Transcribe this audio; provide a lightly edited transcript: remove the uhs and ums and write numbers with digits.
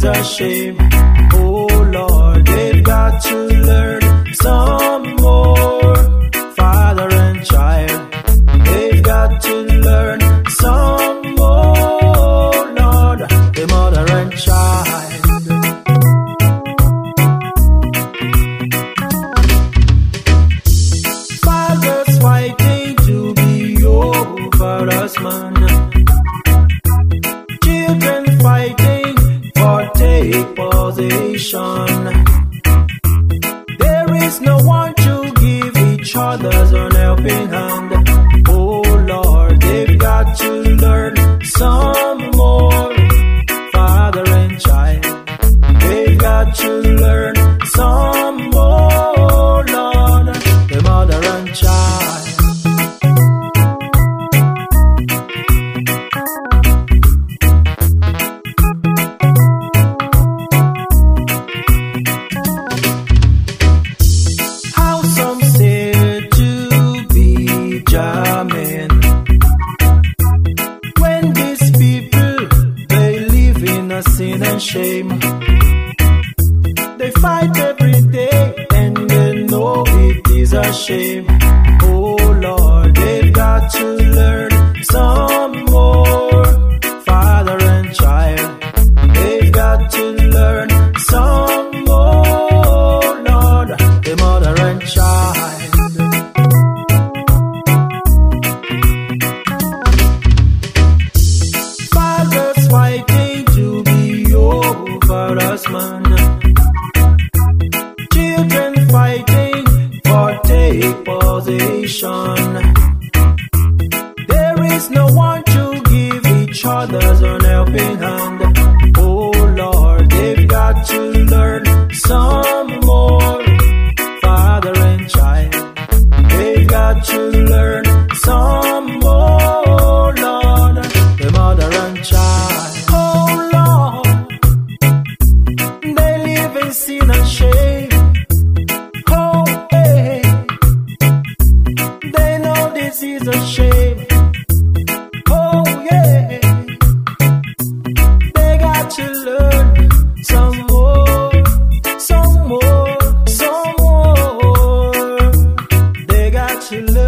a shame. Oh Lord, they've got to learn some more. Father and child, they've got to learn some more. Lord, the mother and child. Fathers fighting to be over us, man. Children fighting for take possession. There is no one to give each other's an helping hand. Oh Lord, they've got to learn some more. Father and child, they've got to learn some more. Lord, the mother and child. How some say to be German, when these people, they live in a sin and shame. They fight every day and they know it is a shame. Oh Lord, they've got to learn some more. Father and child, they've got to learn some more. Lord, the mother and child. Fathers fighting to be over us, man. Children fighting for take possession. There is no one to give each other's an helping hand. Oh Lord, they've got to learn some more. Father and child, they've got to learn some more. Lord, the mother and child. Oh Lord, they live in sin and shame. Oh hey, they know this is a shame. Oh yeah, they got to learn some more, some more, some more. They got to learn.